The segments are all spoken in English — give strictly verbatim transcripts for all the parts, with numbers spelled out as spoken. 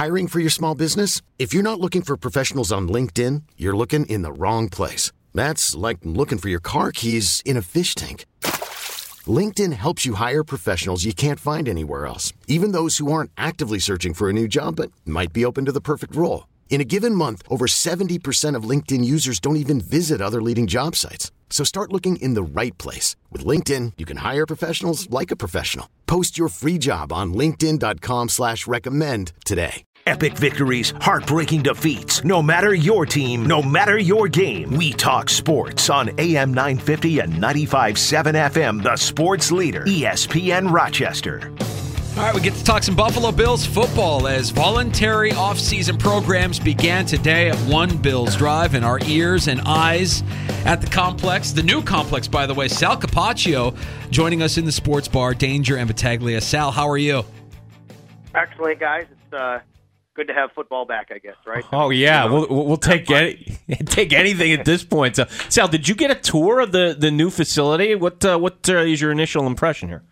Hiring for your small business? If you're not looking for professionals on LinkedIn, you're looking in the wrong place. That's like looking for your car keys in a fish tank. LinkedIn helps you hire professionals you can't find anywhere else, even those who aren't actively searching for a new job but might be open to the perfect role. In a given month, over seventy percent of LinkedIn users don't even visit other leading job sites. So start looking in the right place. With LinkedIn, you can hire professionals like a professional. Post your free job on linkedin.com slash recommend today. Epic victories, heartbreaking defeats. No matter your team, no matter your game, we talk sports on A M nine fifty and ninety-five point seven F M, the sports leader, E S P N Rochester. All right, we get to talk some Buffalo Bills football as voluntary off-season programs began today at One Bills Drive, and our ears and eyes at the complex. The new complex, by the way, Sal Capaccio joining us in the sports bar, Danger and Battaglia. Sal, how are you? Excellent, guys. It's uh, good to have football back, I guess, right? Oh, yeah. We'll, we'll take any, take anything at this point. So, Sal, did you get a tour of the, the new facility? What, uh, what uh, is your initial impression here?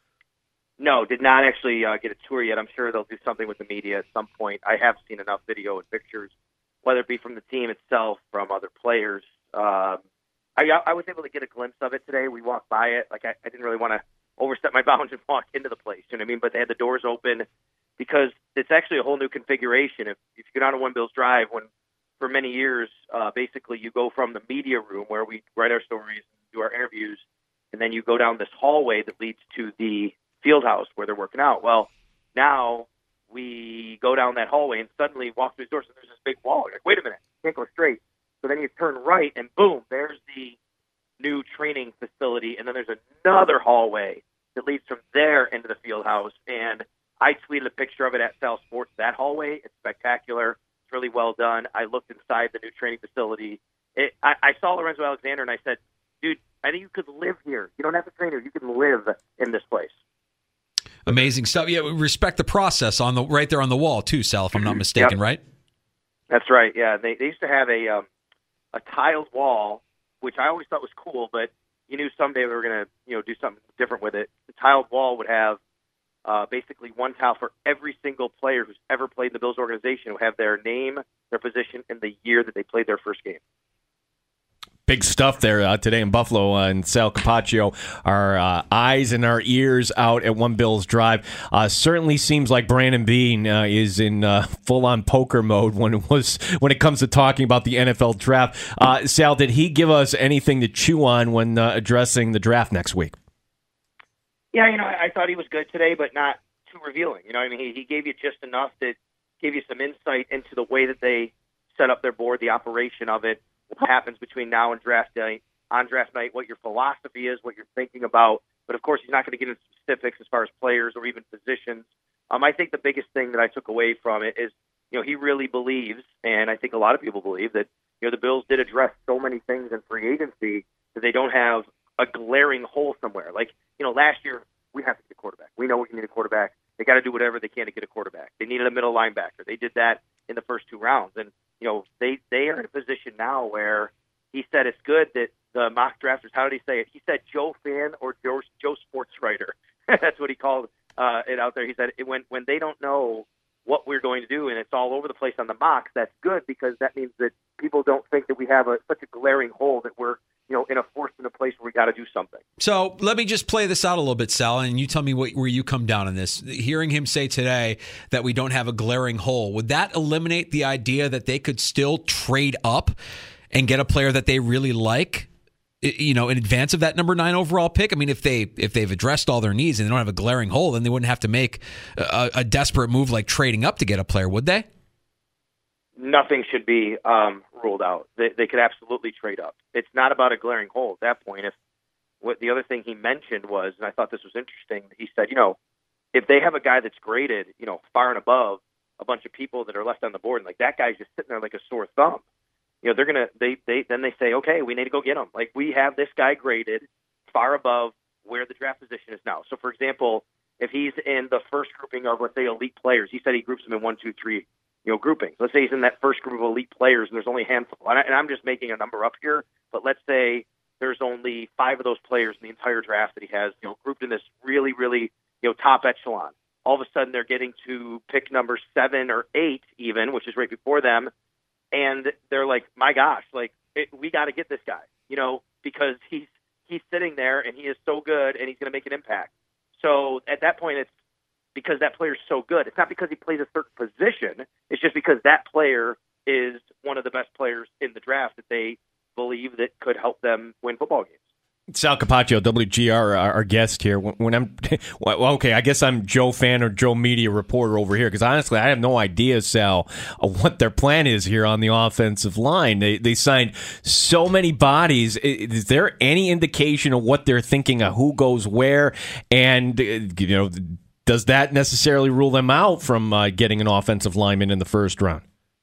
No, did not actually uh, get a tour yet. I'm sure they'll do something with the media at some point. I have seen enough video and pictures, whether it be from the team itself, from other players. Um, I, I was able to get a glimpse of it today. We walked by it. Like I, I didn't really want to overstep my bounds and walk into the place. You know what I mean? But they had the doors open because it's actually a whole new configuration. If, if you go down to One Bills Drive, when for many years, uh, basically you go from the media room where we write our stories and do our interviews, and then you go down this hallway that leads to the field house where they're working out. Well, now we go down that hallway and suddenly walk through the doors and there's this big wall. You're like, wait a minute, can't go straight. So then you turn right and boom, there's the new training facility. And then there's another hallway that leads from there into the field house. And I tweeted a picture of it at Sal Sports, that hallway. It's spectacular. It's really well done. I looked inside the new training facility. It, I, I saw Lorenzo Alexander and I said, dude, I think you could live here. You don't have to train here. You can live in this place. Amazing stuff. Yeah, we respect the process on the right there on the wall too, Sal, if I'm not mistaken, yep. Right? That's right. Yeah, they, they used to have a um, a tiled wall, which I always thought was cool, but you knew someday we were going to you know do something different with it. The tiled wall would have uh, basically one tile for every single player who's ever played in the Bills organization, who have their name, their position, and the year that they played their first game. Big stuff there uh, today in Buffalo uh, and Sal Capaccio. Our uh, eyes and our ears out at One Bills Drive. Uh, certainly seems like Brandon Beane uh, is in uh, full-on poker mode when it was when it comes to talking about the N F L draft. Uh, Sal, did he give us anything to chew on when uh, addressing the draft next week? Yeah, you know, I, I thought he was good today, but not too revealing. You know, I mean, he, he gave you just enough that gave you some insight into the way that they set up their board, the operation of it. What happens between now and draft night, on draft night, what your philosophy is, what you're thinking about. But, of course, he's not going to get into specifics as far as players or even positions. Um, I think the biggest thing that I took away from it is, you know, he really believes, and I think a lot of people believe, that, you know, the Bills did address so many things in free agency that they don't have a glaring hole somewhere. Like, you know, last year we have to get a quarterback. We know we need a quarterback. They got to do whatever they can to get a quarterback. They needed a middle linebacker. They did that in the first two rounds. And, you know, they, they are in a position now where he said it's good that the mock drafters, how did he say it? He said Joe fan or Joe, Joe sports writer. That's what he called uh, it out there. He said it, when, when they don't know what we're going to do and it's all over the place on the mocks, that's good because that means that people don't think that we have a, such a glaring hole that we're, you know, in a forced in a place where we got to do something. So let me just play this out a little bit, Sal, and you tell me what, where you come down on this. Hearing him say today that we don't have a glaring hole, would that eliminate the idea that they could still trade up and get a player that they really like, you know, in advance of that number nine overall pick? I mean, if they if they've addressed all their needs and they don't have a glaring hole, then they wouldn't have to make a, a desperate move like trading up to get a player, would they? Nothing should be um, ruled out. They, they could absolutely trade up. It's not about a glaring hole at that point. If what the other thing he mentioned was, and I thought this was interesting, he said, you know, if they have a guy that's graded, you know, far and above a bunch of people that are left on the board, and like that guy's just sitting there like a sore thumb, you know, they're gonna they they then they say, okay, we need to go get him. Like we have this guy graded far above where the draft position is now. So, for example, if he's in the first grouping of, let's say, elite players, he said he groups them in one, two, three. You know, groupings. Let's say he's in that first group of elite players, and there's only a handful. And, I, and I'm just making a number up here, but let's say there's only five of those players in the entire draft that he has, you know, grouped in this really, really, you know, top echelon. all of a sudden they're getting to pick number seven or eight even, which is right before them, and they're like, my gosh, like it, we got to get this guy, you know, because he's he's sitting there and he is so good and he's going to make an impact. So at that point, it's because that player is so good. It's not because he plays a certain position. It's just because that player is one of the best players in the draft that they believe that could help them win football games. Sal Capaccio, W G R, our, our guest here. When, when I'm, well, okay, I guess I'm Joe fan or Joe media reporter over here because honestly, I have no idea, Sal, of what their plan is here on the offensive line. They they signed so many bodies. Is there any indication of what they're thinking of who goes where? And you know, does that necessarily rule them out from uh, getting an offensive lineman in the first round?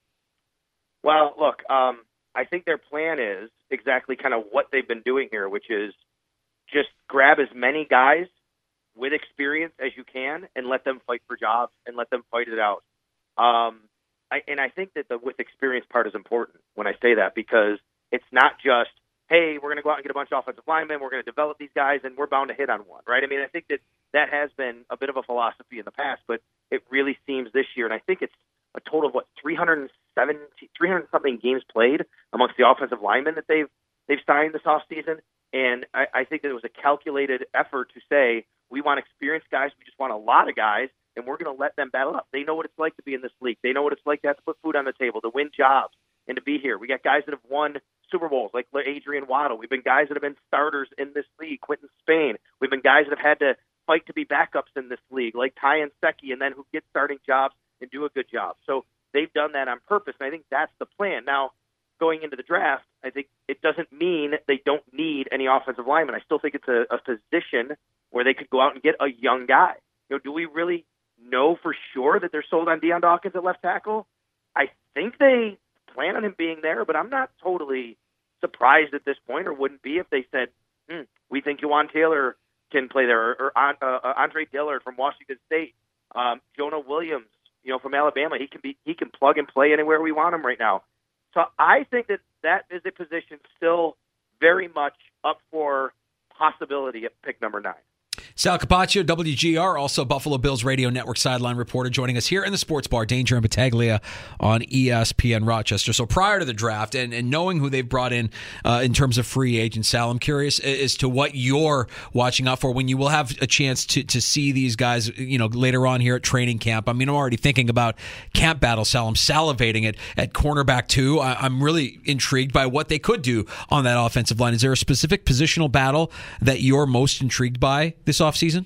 Well, look, um, I think their plan is exactly kind of what they've been doing here, which is just grab as many guys with experience as you can and let them fight for jobs and let them fight it out. Um, I, and I think that the with experience part is important when I say that because it's not just, hey, we're going to go out and get a bunch of offensive linemen, we're going to develop these guys, and we're bound to hit on one, right? I mean, I think that that has been a bit of a philosophy in the past, but it really seems this year, and I think it's a total of, what, three hundred seventy, three hundred something games played amongst the offensive linemen that they've they've signed this offseason. And I, I think that it was a calculated effort to say, we want experienced guys, we just want a lot of guys, and we're going to let them battle up. They know what it's like to be in this league. They know what it's like to have to put food on the table, to win jobs, and to be here. We got guys that have won Super Bowls, like Adrian Waddle. We've been guys that have been starters in this league, Quentin Spain. We've been guys that have had to fight to be backups in this league, like Ty Secchi, and then who get starting jobs and do a good job. So they've done that on purpose, and I think that's the plan. Now, going into the draft, I think it doesn't mean they don't need any offensive linemen. I still think it's a, a position where they could go out and get a young guy. You know, do we really know for sure that they're sold on Deion Dawkins at left tackle? I think they plan on him being there, but I'm not totally surprised at this point, or wouldn't be if they said, hmm, we think Juwan Taylor can play there, or, or uh, uh, Andre Dillard from Washington State, um, Jonah Williams, you know, from Alabama. He can be he can plug and play anywhere we want him right now. So I think that that is a position still very much up for possibility at pick number nine. Sal Capaccio, W G R, also Buffalo Bills Radio Network sideline reporter, joining us here in the Sports Bar, Danger and Battaglia on E S P N Rochester. So prior to the draft and, and knowing who they've brought in uh, in terms of free agents, Sal, I'm curious as to what you're watching out for when you will have a chance to to see these guys, you know, later on here at training camp. I mean, I'm already thinking about camp battle, Sal. I'm salivating at, at cornerback two. I, I'm really intrigued by what they could do on that offensive line. Is there a specific positional battle that you're most intrigued by this offseason?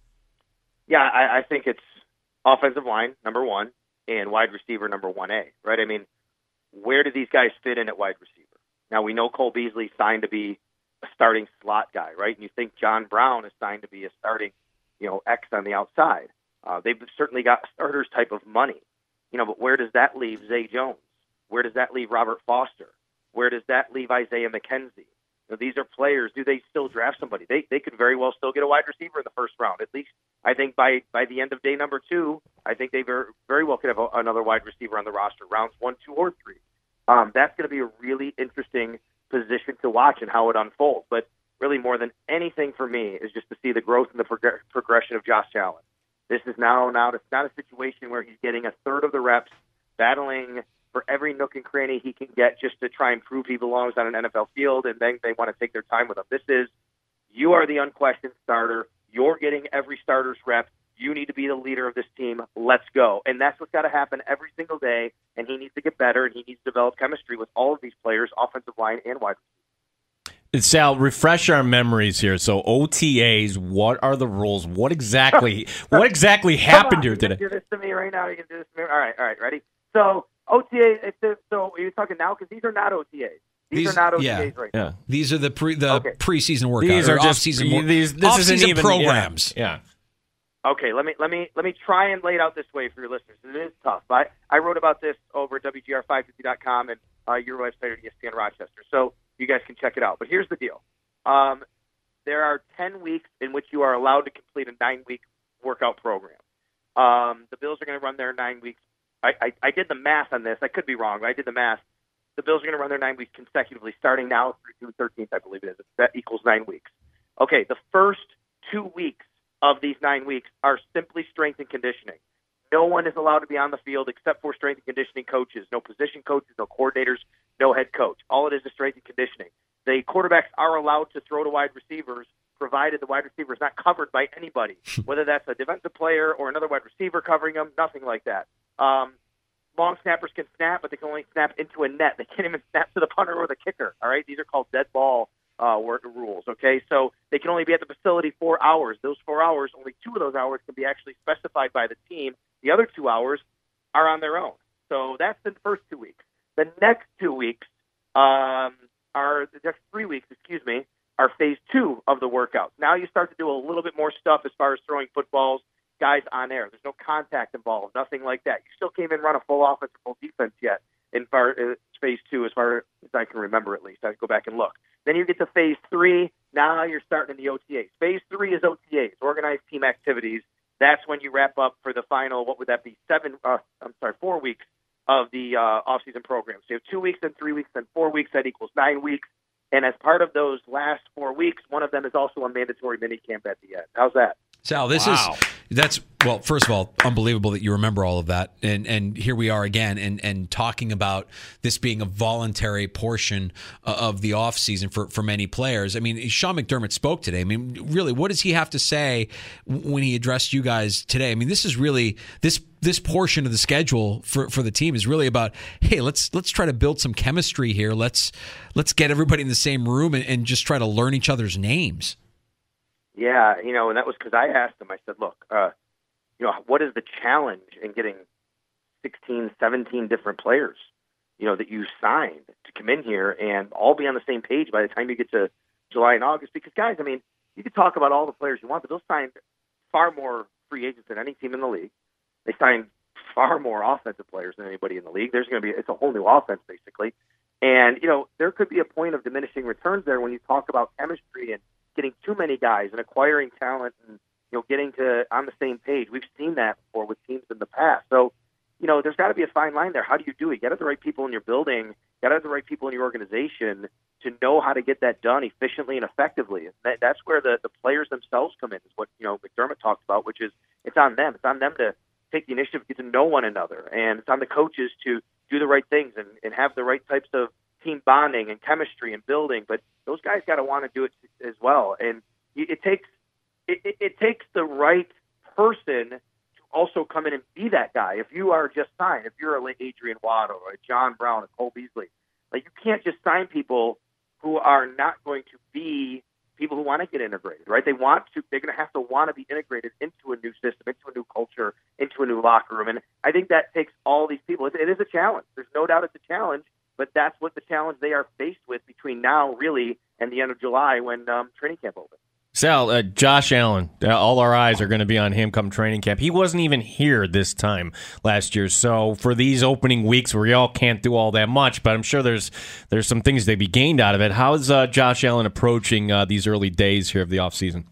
Yeah, I, I think it's offensive line, number one, and wide receiver, number one A, right? I mean, where do these guys fit in at wide receiver? Now, we know Cole Beasley signed to be a starting slot guy, right? And you think John Brown is signed to be a starting, you know, X on the outside. Uh, they've certainly got starters type of money, you know, but where does that leave Zay Jones? Where does that leave Robert Foster? Where does that leave Isaiah McKenzie? You know, these are players. Do they still draft somebody? They they could very well still get a wide receiver in the first round. At least I think by, by the end of day number two, I think they very, very well could have a, another wide receiver on the roster, rounds one, two, or three. Um, that's going to be a really interesting position to watch and how it unfolds. But really more than anything for me is just to see the growth and the prog- progression of Josh Allen. This is now, now it's not a situation where he's getting a third of the reps, battling for every nook and cranny he can get just to try and prove he belongs on an N F L field, and then they want to take their time with him. This is, you are the unquestioned starter. You're getting every starter's rep. You need to be the leader of this team. Let's go. And that's what's got to happen every single day, and he needs to get better, and he needs to develop chemistry with all of these players, offensive line and wide receiver. Sal, refresh our memories here. So O T As, what are the rules? What exactly what exactly happened here today? You can do this to me right now. You can do this to me. All right, all right, ready? So O T A, it's a, so are you talking now? Because these are not O T As. These, these are not O T As yeah, right now. Yeah. These are the pre the okay. preseason workouts. These are or just off-season, pre, these, this off-season isn't even, programs. Yeah. yeah. Okay, let me let me let me try and lay it out this way for your listeners. It is tough. I, I wrote about this over at W G R five fifty dot com and uh, your website at E S P N Rochester, so you guys can check it out. But here's the deal. Um, there are ten weeks in which you are allowed to complete a nine-week workout program. Um, the Bills are going to run their nine weeks. I, I, I did the math on this. I could be wrong, but I did the math. The Bills are going to run their nine weeks consecutively, starting now through June thirteenth, I believe it is. That equals nine weeks. Okay, the first two weeks of these nine weeks are simply strength and conditioning. No one is allowed to be on the field except for strength and conditioning coaches. No position coaches, no coordinators, no head coach. All it is is strength and conditioning. The quarterbacks are allowed to throw to wide receivers, provided the wide receiver is not covered by anybody, whether that's a defensive player or another wide receiver covering them, nothing like that. Um, long snappers can snap, but they can only snap into a net. They can't even snap to the punter or the kicker, all right? These are called dead ball uh, rules, okay? So they can only be at the facility four hours. Those four hours, only two of those hours can be actually specified by the team. The other two hours are on their own. So that's the first two weeks. The next two weeks um, are, the next three weeks, excuse me, are phase two of the workouts. Now you start to do a little bit more stuff as far as throwing footballs, guys on air. There's no contact involved, nothing like that. You still can't even run a full offense or full defense yet in far, uh, phase two, as far as I can remember at least. I have to go back and look. Then you get to phase three. Now you're starting in the O T As. Phase three is O T As, organized team activities. That's when you wrap up for the final, what would that be, seven, uh, I'm sorry, four weeks of the uh, off-season program. So you have two weeks, then three weeks, then four weeks. That equals nine weeks. And as part of those last four weeks, one of them is also a mandatory minicamp at the end. How's that? Sal, this wow. is that's well. First of all, unbelievable that you remember all of that, and and here we are again, and and talking about this being a voluntary portion of the off season for for many players. I mean, Sean McDermott spoke today. I mean, really, what does he have to say when he addressed you guys today? I mean, this is really this this portion of the schedule for for the team is really about, hey, let's let's try to build some chemistry here. Let's let's get everybody in the same room and, and just try to learn each other's names. Yeah, you know, and that was because I asked him, I said, look, uh, you know, what is the challenge in getting sixteen, seventeen different players, you know, that you signed to come in here and all be on the same page by the time you get to July and August? Because, guys, I mean, you could talk about all the players you want, but they'll sign far more free agents than any team in the league. They signed far more offensive players than anybody in the league. There's going to be, it's a whole new offense, basically. And, you know, there could be a point of diminishing returns there when you talk about chemistry and getting too many guys and acquiring talent and, you know, getting to on the same page. We've seen that before with teams in the past. So, you know, there's got to be a fine line there. How do you do it? You got to have the right people in your building. You got to have the right people in your organization to know how to get that done efficiently and effectively. That, that's where the, the players themselves come in, is what, you know, McDermott talked about, which is it's on them. It's on them to take the initiative, get to know one another. And it's on the coaches to do the right things and, and have the right types of team bonding and chemistry and building, but those guys got to want to do it as well. And it takes it, it, it takes the right person to also come in and be that guy. If you are just signed, if you're a like Adrian Waddle or a John Brown or Cole Beasley, like you can't just sign people who are not going to be people who want to get integrated, right? They want to. They're going to have to want to be integrated into a new system, into a new culture, into a new locker room. And I think that takes all these people. It, it is a challenge. There's no doubt it's a challenge. But that's what the challenge they are faced with between now, really, and the end of July when um, training camp opens. Sal, uh, Josh Allen, uh, all our eyes are going to be on him come training camp. He wasn't even here this time last year. So for these opening weeks where y'all can't do all that much, but I'm sure there's there's some things to be gained out of it. How's uh, Josh Allen approaching uh, these early days here of the offseason?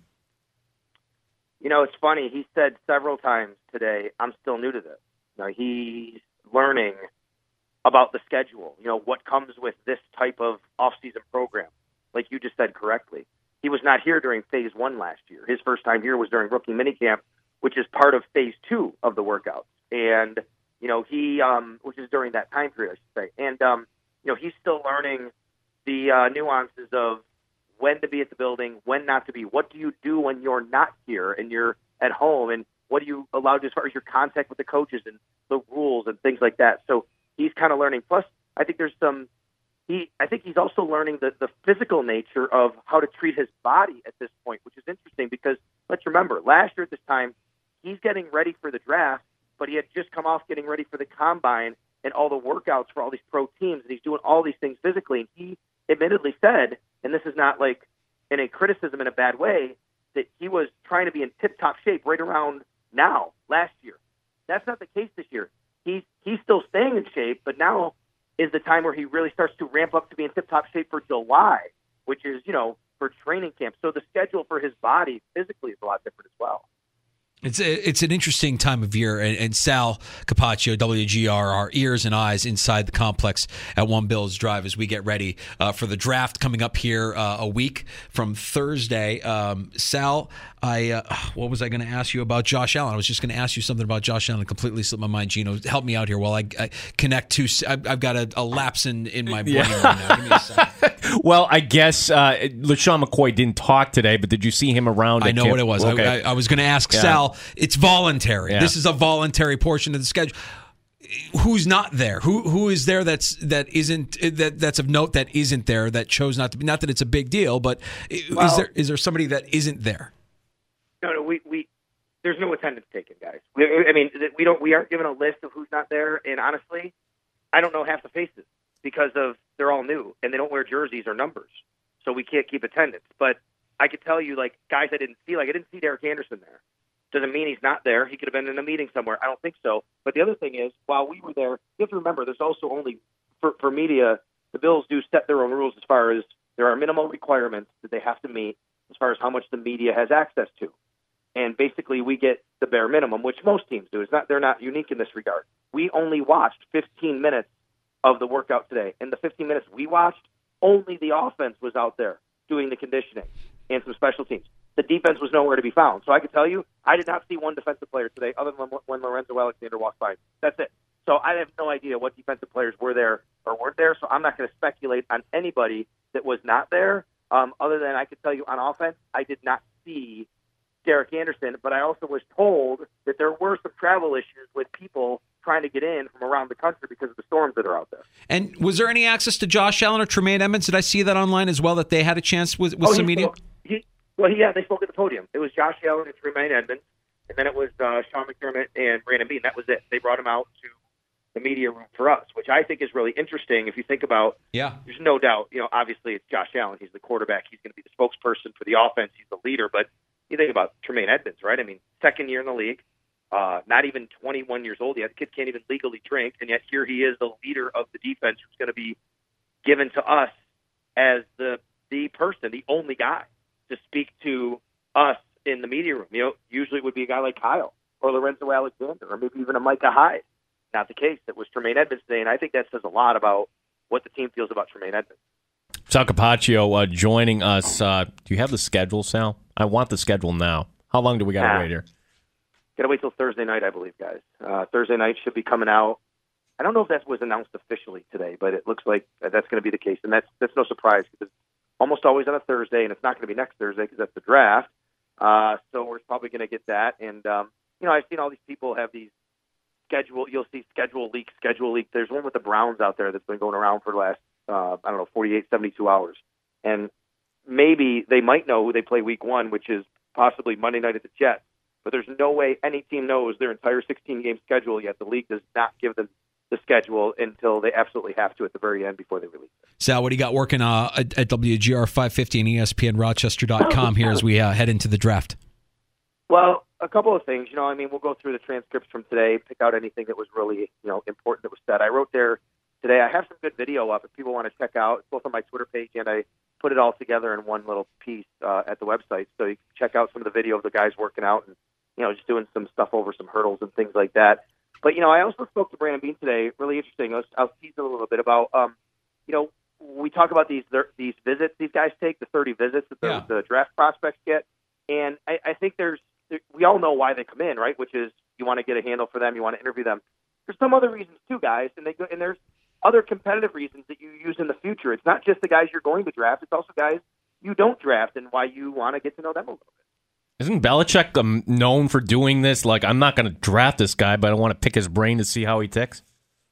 You know, it's funny. He said several times today, I'm still new to this. You know, he's learning about the schedule, you know, what comes with this type of off-season program. Like you just said correctly, he was not here during phase one last year. His first time here was during rookie minicamp, which is part of phase two of the workouts. And, you know, he, um, which is during that time period, I should say. And, um, you know, he's still learning the uh, nuances of when to be at the building, when not to be. What do you do when you're not here and you're at home? And what do you allow as far as your contact with the coaches and the rules and things like that? So, he's kind of learning. Plus, I think there's some. He, I think he's also learning the, the physical nature of how to treat his body at this point, which is interesting because let's remember, last year at this time, he's getting ready for the draft, but he had just come off getting ready for the combine and all the workouts for all these pro teams, and he's doing all these things physically. And he admittedly said, and this is not like in a criticism in a bad way, that he was trying to be in tip-top shape right around now, last year. That's not the case this year. He's he's still staying in shape, but now is the time where he really starts to ramp up to be in tip-top shape for July, which is, you know, for training camp. So the schedule for his body physically is a lot different as well. It's a, it's an interesting time of year, and, and Sal Capaccio, W G R, our ears and eyes inside the complex at One Bills Drive as we get ready uh, for the draft coming up here uh, a week from Thursday. Um, Sal, I uh, what was I going to ask you about Josh Allen? I was just going to ask you something about Josh Allen. It completely slipped my mind. Gino, help me out here while I, I connect to. I've, I've got a, a lapse in, in my brain yeah. right now. Give me a second. Well, I guess uh, LeSean McCoy didn't talk today, but did you see him around? I know camp? what it was. Okay. I, I, I was going to ask yeah. Sal. It's voluntary. Yeah. This is a voluntary portion of the schedule. Who's not there? Who who is there that's that isn't that that's of note that isn't there that chose not to be? Not that it's a big deal, but well, is there is there somebody that isn't there? No, no. We, we there's no attendance taken, guys. We, I mean, we don't we aren't given a list of who's not there. And honestly, I don't know half the faces because of they're all new and they don't wear jerseys or numbers, so we can't keep attendance. But I could tell you, like guys, I didn't see. Like I didn't see Derek Anderson there. Doesn't mean he's not there. He could have been in a meeting somewhere. I don't think so. But the other thing is, while we were there, you have to remember there's also only, for, for media, the Bills do set their own rules as far as there are minimal requirements that they have to meet as far as how much the media has access to. And basically we get the bare minimum, which most teams do. It's not, they're not unique in this regard. We only watched fifteen minutes of the workout today. And the fifteen minutes we watched, only the offense was out there doing the conditioning and some special teams. The defense was nowhere to be found. So I could tell you, I did not see one defensive player today other than when Lorenzo Alexander walked by. That's it. So I have no idea what defensive players were there or weren't there, so I'm not going to speculate on anybody that was not there, um, other than I could tell you on offense, I did not see Derek Anderson, but I also was told that there were some travel issues with people trying to get in from around the country because of the storms that are out there. And was there any access to Josh Allen or Tremaine Edmonds? Did I see that online as well, that they had a chance with, with oh, some media? Spoke, he, well, yeah, they spoke at the podium. It was Josh Allen and Tremaine Edmonds, and then it was uh, Sean McDermott and Brandon Beane. That was it. They brought him out to the media room for us, which I think is really interesting. If you think about, yeah, there's no doubt, you know, obviously it's Josh Allen. He's the quarterback. He's going to be the spokesperson for the offense. He's the leader. But you think about Tremaine Edmonds, right? I mean, second year in the league, uh, not even twenty-one years old yet. The kid can't even legally drink, and yet here he is, the leader of the defense, who's going to be given to us as the the person, the only guy to speak to us in the media room. You know, usually it would be a guy like Kyle or Lorenzo Alexander or maybe even a Micah Hyde. Not the case. It was Tremaine Edmonds today, and I think that says a lot about what the team feels about Tremaine Edmonds. Sal Capaccio uh, joining us. Uh, do you have the schedule, Sal? I want the schedule now. How long do we got to nah. wait here? Got to wait till Thursday night, I believe, guys. Uh, Thursday night should be coming out. I don't know if that was announced officially today, but it looks like that's going to be the case, and that's that's no surprise because it's almost always on a Thursday, and it's not going to be next Thursday because that's the draft. Uh, so we're probably going to get that, and um, you know, I've seen all these people have these schedule. You'll see schedule leak, schedule leak. There's one with the Browns out there that's been going around for the last uh, I don't know forty-eight, seventy-two hours, and maybe they might know who they play week one, which is possibly Monday night at the Jets. But there's no way any team knows their entire sixteen-game schedule yet. The league does not give them the schedule until they absolutely have to at the very end before they release it. Sal, what do you got working uh, at, at W G R five fifty and E S P N Rochester dot com here as we uh, head into the draft? Well, a couple of things. You know, I mean, we'll go through the transcripts from today, pick out anything that was really, you know, important that was said. I wrote there today. I have some good video up if people want to check out. It's both on my Twitter page, and I put it all together in one little piece uh, at the website. So you can check out some of the video of the guys working out and, you know, just doing some stuff over some hurdles and things like that. But, you know, I also spoke to Brandon Beane today. Really interesting. I'll, I'll tease a little bit about, um, you know, we talk about these these visits these guys take, the thirty visits that the, yeah. the draft prospects get. And I, I think there's, there, we all know why they come in, right? Which is you want to get a handle for them. You want to interview them. There's some other reasons too, guys. And they go, and there's other competitive reasons that you use in the future. It's not just the guys you're going to draft. It's also guys you don't draft and why you want to get to know them a little bit. Isn't Belichick um, known for doing this? Like, I'm not going to draft this guy, but I want to pick his brain to see how he ticks?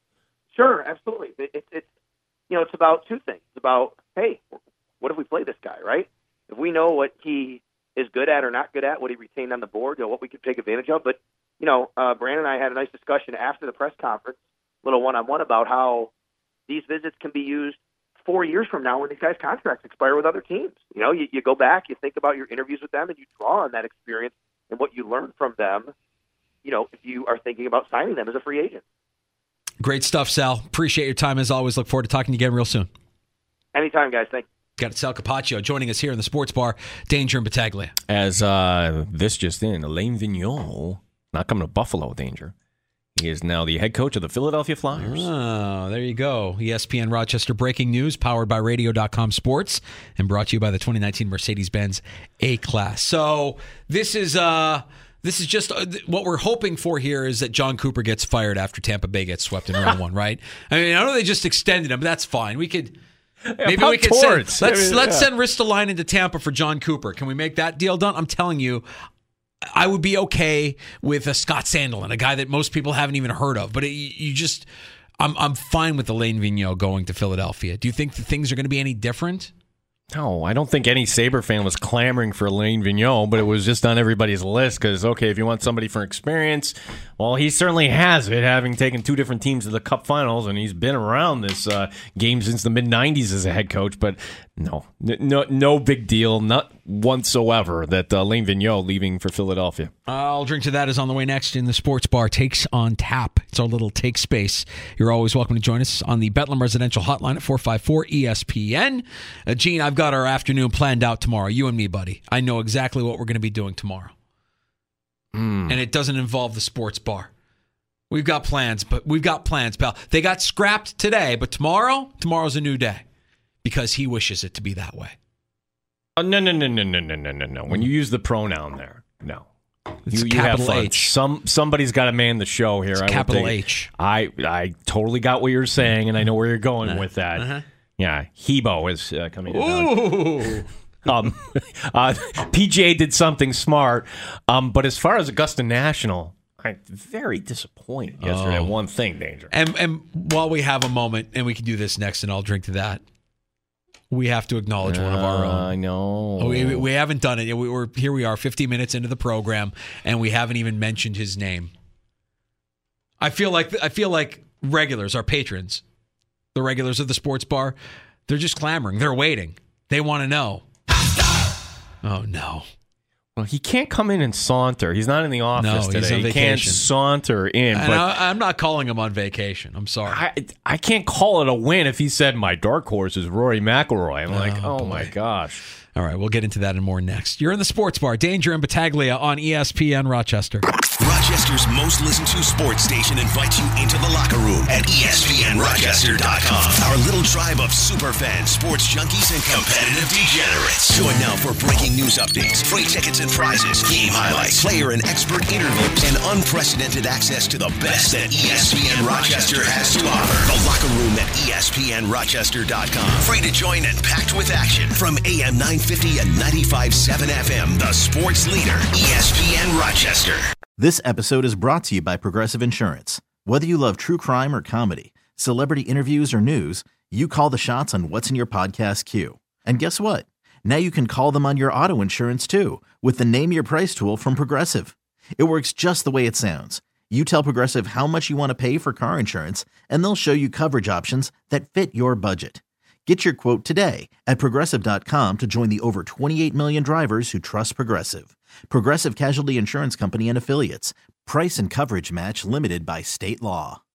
Sure, absolutely. It, it, it's, you know, it's about two things. It's about, hey, what if we play this guy, right? If we know what he is good at or not good at, what he retained on the board, you know, what we could take advantage of. But, you know, uh, Brandon and I had a nice discussion after the press conference, a little one-on-one about how these visits can be used four years from now when these guys' contracts expire with other teams. You know, you, you go back, you think about your interviews with them, and you draw on that experience and what you learned from them, you know, if you are thinking about signing them as a free agent. Great stuff, Sal. Appreciate your time as always. Look forward to talking to you again real soon. Anytime, guys. Thanks. Got Sal Capaccio joining us here in the sports bar, Danger and Battaglia. As uh, this just in, Alain Vigneault, not coming to Buffalo, Danger. He is now the head coach of the Philadelphia Flyers. Oh, there you go. E S P N Rochester breaking news, powered by radio dot com sports, and brought to you by the twenty nineteen Mercedes-Benz A-Class. So this is uh, this is just uh, what we're hoping for here is that John Cooper gets fired after Tampa Bay gets swept in round one, right? I mean, I know they just extended him, but that's fine. We could... Maybe we could send, let's I mean, let's yeah. send Ristolainen to Tampa for John Cooper. Can we make that deal done? I'm telling you, I would be okay with a Scott Sandelin, a guy that most people haven't even heard of. But it, you just, I'm I'm fine with Alain Vigneault going to Philadelphia. Do you think that things are going to be any different? No, I don't think any Sabre fan was clamoring for Alain Vigneault, but it was just on everybody's list because, okay, if you want somebody for experience, well, he certainly has it, having taken two different teams to the Cup Finals, and he's been around this uh, game since the mid nineties as a head coach. But no, no, no big deal, not whatsoever that uh, Alain Vigneault leaving for Philadelphia. I'll drink to that is on the way next in the sports bar. Takes on Tap. It's our little take space. You're always welcome to join us on the Bethlehem Residential Hotline at four five four E S P N. Uh, Gene, I've got our afternoon planned out tomorrow. You and me, buddy. I know exactly what we're going to be doing tomorrow. Mm. And it doesn't involve the sports bar. We've got plans, but we've got plans, pal. They got scrapped today, but tomorrow, tomorrow's a new day because he wishes it to be that way. Oh, no, no, no, no, no, no, no, no, no. When you use the pronoun there, no. It's you, you capital have fun. H. Some somebody's got to man the show here. It's I capital think, H. I I totally got what you're saying, and I know where you're going uh-huh. with that. Uh-huh. Yeah, Hebo is uh, coming in. um, uh, P G A did something smart, um, but as far as Augusta National, I'm very disappointed yesterday. Oh. One thing, Danger. And and while we have a moment, and we can do this next, and I'll drink to that. We have to acknowledge uh, one of our own. I know. We, we haven't done it. We were here. We are fifty minutes into the program, and we haven't even mentioned his name. I feel like I feel like regulars, our patrons, the regulars of the sports bar, they're just clamoring. They're waiting. They want to know. Oh no. Well, he can't come in and saunter. He's not in the office no, today. He's on he vacation. Can't saunter in. And but I, I'm not calling him on vacation. I'm sorry. I, I can't call it a win if he said my dark horse is Rory McIlroy. I'm oh, like, oh boy. my gosh. All right, we'll get into that and more next. You're in the sports bar. Danger and Battaglia on E S P N Rochester. Rochester's most listened to sports station invites you into the locker room at E S P N Rochester dot com. Our little tribe of super fans, sports junkies, and competitive degenerates. Join now for breaking news updates, free tickets and prizes, game highlights, player and expert interviews, and unprecedented access to the best that E S P N Rochester has to offer. The locker room at E S P N Rochester dot com. Free to join and packed with action from A M nine fifty and ninety-five point seven F M, the sports leader, E S P N Rochester. This episode is brought to you by Progressive Insurance. Whether you love true crime or comedy, celebrity interviews or news, you call the shots on what's in your podcast queue. And guess what? Now you can call them on your auto insurance too with the Name Your Price tool from Progressive. It works just the way it sounds. You tell Progressive how much you want to pay for car insurance, and they'll show you coverage options that fit your budget. Get your quote today at Progressive dot com to join the over twenty-eight million drivers who trust Progressive. Progressive Casualty Insurance Company and Affiliates. Price and coverage match limited by state law.